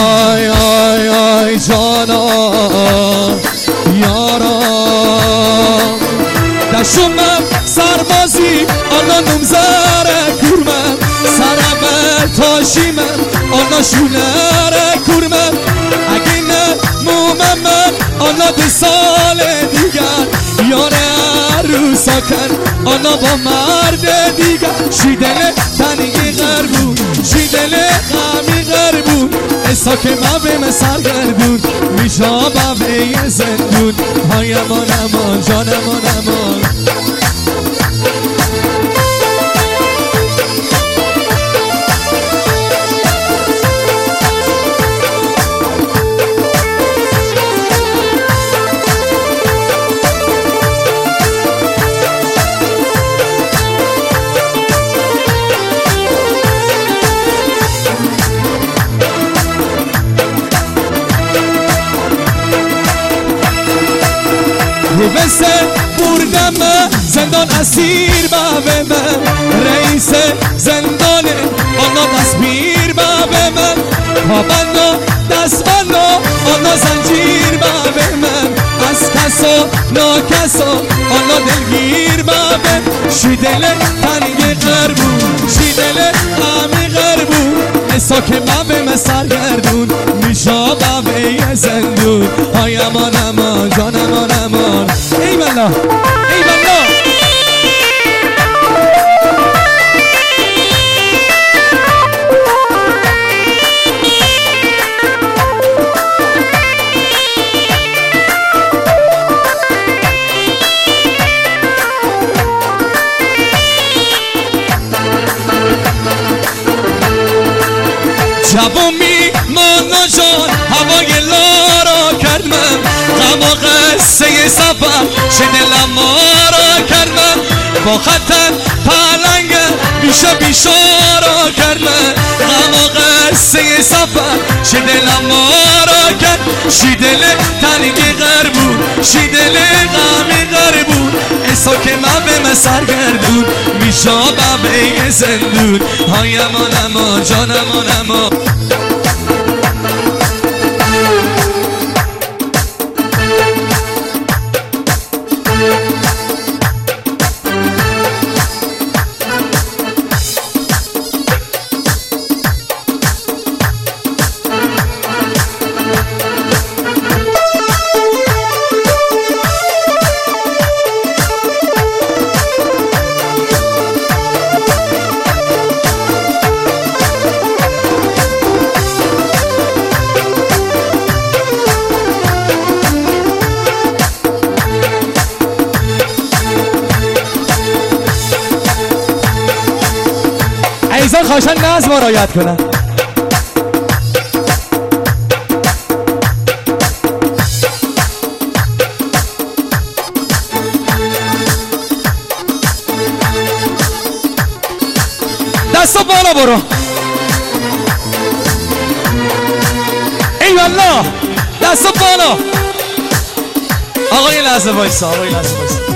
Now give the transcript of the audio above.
آی آی آی جانا یارا دشمم سربازی آنا نمزاره کورمم سرم تاشیمم آنا شولره کورمم اگه نه مومم من آنا 2 سال دیگر یاره عروسا کن آنا با مرد دیگر شی دل تنگی غربون شی دل غمی غربون اسا که ما به سرگردون میشا به زندون های امان امان جان امان امان روبسته بردم زندان اسیر بابه من رئیس زندان آنا دستگیر بابه من پابند و دستبند و آنا زنجیر بابه من از کس و ناکس و آنا دلگیر بابه شی دل تنگ غربون شی دل غمی غربون اسا که بابه سرگردون میشا بابه زندون های امان امان جان امان امان ای والله ای والله جوانی مانا جان هوای لارا کرد من غم و قصه سفر شدلم مارا کرد من با خطر پلنگ بیشا بیشارا کرد من غم و قصه سفر شدلم مارا کرد شی دل تنگی غربون شی دل غمی غربون اسا که من به سرگردون میشا به زندون های امان امان جان امان امان ایزان خواهشن نظم را رعایت کنن دستو بالا برو ای والله دستو بالا آقا یه لحظه وایسا آقا یه لحظه وایسا